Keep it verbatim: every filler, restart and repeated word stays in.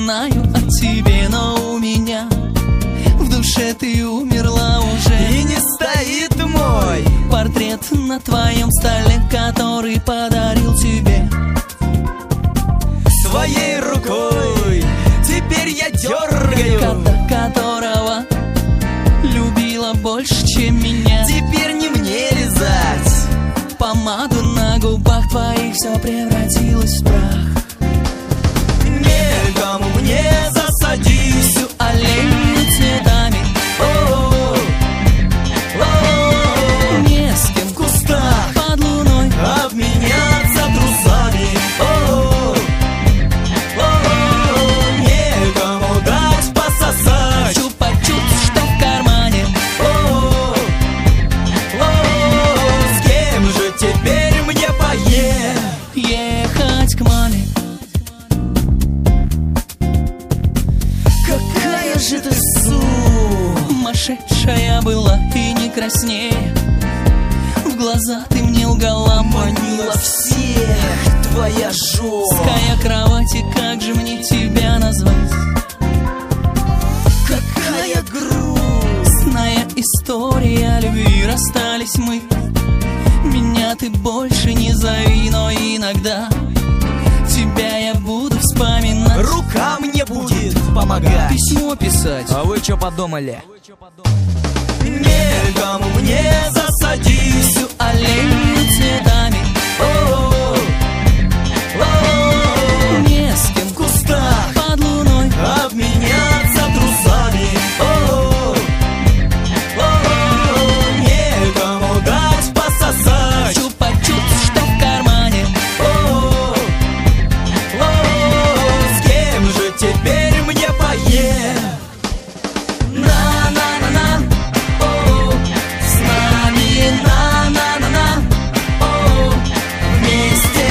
знаю о тебе, но у меня в душе ты умерла уже. И не стоит мой портрет на твоем столе, который подарил тебе своей рукой. Теперь я дергаю кота, которого любила больше, чем меня. Теперь не мне лизать помаду на губах твоих, все превратилось в прах. Некому мне засадить всю аллею цветами. О-о-о, о-о-о. Не с кем в кустах под луной обменяться трусами. О-о-о, о-о-о. Некому дать пососать чупа-чупс, что в кармане. О-о-о, о-о-о. С кем же теперь мне поехать? Ехать к маме. Какая же ты су Сумасшедшая была и не краснее. В глаза ты мне лгала, манила всех твоя жесткая жопа. кровати, как же мне тебя назвать? Какая грустная история любви, расстались мы. Меня ты больше не зови, но иногда тебя я буду вспоминать. Рука мне будет помогать письмо писать. А вы чё подумали? Некому мне засадить всю аллею цветами.